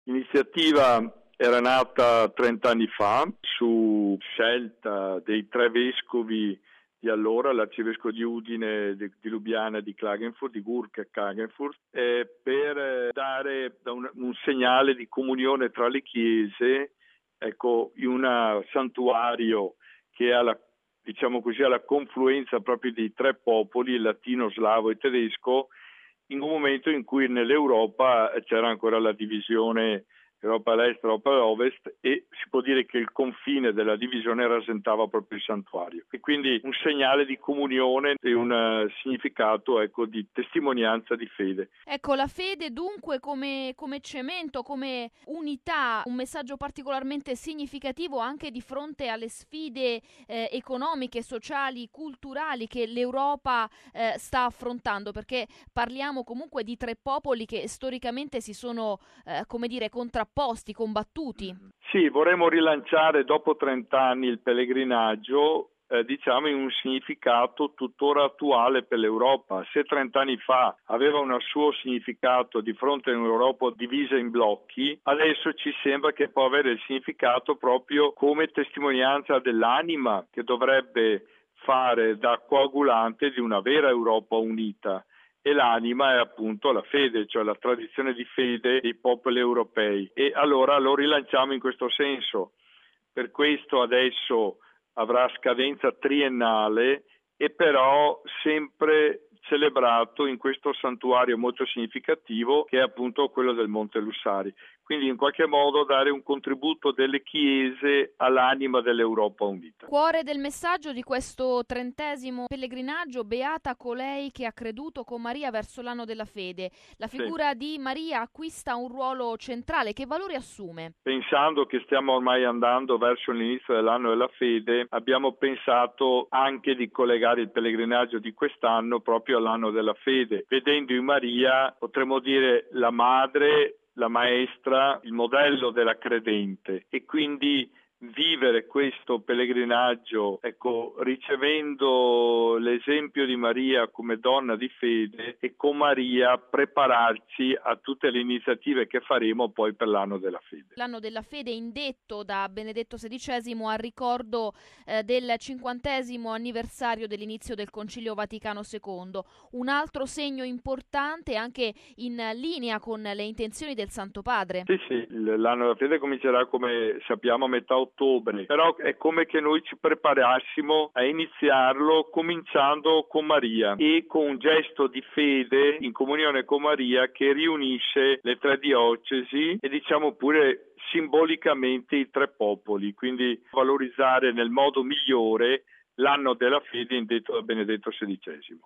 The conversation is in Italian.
L'iniziativa era nata 30 anni fa su scelta dei tre vescovi di allora, l'arcivescovo di Udine, di Lubiana, di Klagenfurt, di Gurk e Klagenfurt, per dare un segnale di comunione tra le chiese, ecco, in un santuario che ha alla confluenza proprio dei tre popoli, il latino, slavo e tedesco, in un momento in cui nell'Europa c'era ancora la divisione Europa all'est, Europa all'ovest, e si può dire che il confine della divisione rasentava proprio il santuario. E quindi un segnale di comunione e un significato, ecco, di testimonianza di fede. Ecco, la fede dunque come cemento, come unità, un messaggio particolarmente significativo anche di fronte alle sfide economiche, sociali, culturali che l'Europa sta affrontando, perché parliamo comunque di tre popoli che storicamente si sono, contrapposti, combattuti. Sì, vorremmo rilanciare dopo 30 anni il pellegrinaggio, in un significato tuttora attuale per l'Europa. Se 30 anni fa aveva un suo significato di fronte a un'Europa divisa in blocchi, adesso ci sembra che può avere il significato proprio come testimonianza dell'anima che dovrebbe fare da coagulante di una vera Europa unita. E l'anima è appunto la fede, cioè la tradizione di fede dei popoli europei, e allora lo rilanciamo in questo senso. Per questo adesso avrà scadenza triennale e però sempre celebrato in questo santuario molto significativo che è appunto quello del Monte Lussari. Quindi in qualche modo dare un contributo delle chiese all'anima dell'Europa unita. Cuore del messaggio di questo 30° pellegrinaggio: beata colei che ha creduto con Maria verso l'anno della fede. La figura di Maria acquista un ruolo centrale. Che valore assume? Pensando che stiamo ormai andando verso l'inizio dell'anno della fede, abbiamo pensato anche di collegare il pellegrinaggio di quest'anno proprio all'anno della fede, vedendo in Maria, potremmo dire, la madre, la maestra, il modello della credente, e quindi vivere questo pellegrinaggio, ecco, ricevendo l'esempio di Maria come donna di fede, e con Maria prepararci a tutte le iniziative che faremo poi per l'anno della fede. L'anno della fede indetto da Benedetto XVI a ricordo del 50° anniversario dell'inizio del Concilio Vaticano II. Un altro segno importante anche in linea con le intenzioni del Santo Padre. Sì, l'anno della fede comincerà, come sappiamo, a metà ottobre, però è come che noi ci preparassimo a iniziarlo cominciando con Maria e con un gesto di fede in comunione con Maria che riunisce le tre diocesi e diciamo pure simbolicamente i tre popoli, quindi valorizzare nel modo migliore l'anno della fede indetto da Benedetto XVI.